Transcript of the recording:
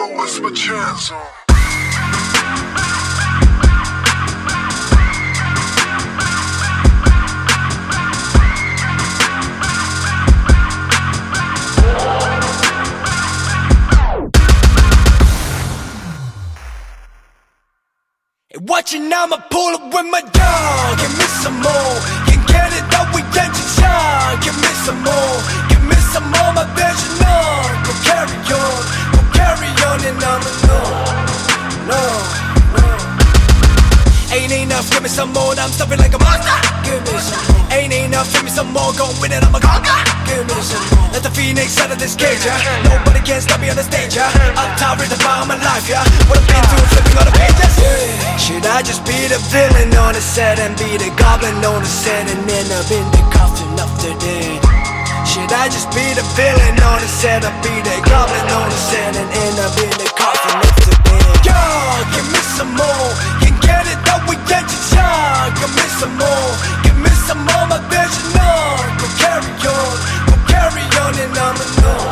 know it's my chance on. Watching, I'ma pull up with my dog. Give me some more. Can get it that we get you shot. Give me some more. Give me some more, my vision on. Go carry on, and I'ma no. Ain't enough, give me some more. I'm stuffing like a monster. Give me some more. Ain't enough, give me some more. Go win it, I'm a conquer. Give me some more. Let the phoenix out of this cage, yeah. Nobody can stop me on the stage, yeah. I'm tired of my life, yeah. What I've been through, flipping on the pages, yeah. Should I just be the villain on the set and be the goblin on the set and end up in the coffin of the dead? Should I just be the villain on the set and be the goblin on the set and end up in the coffin of the dead? Yo, give me some more. Can get it that we get you shot. Give me some more. Give me some more, my vision on. Go carry on, and I'ma know.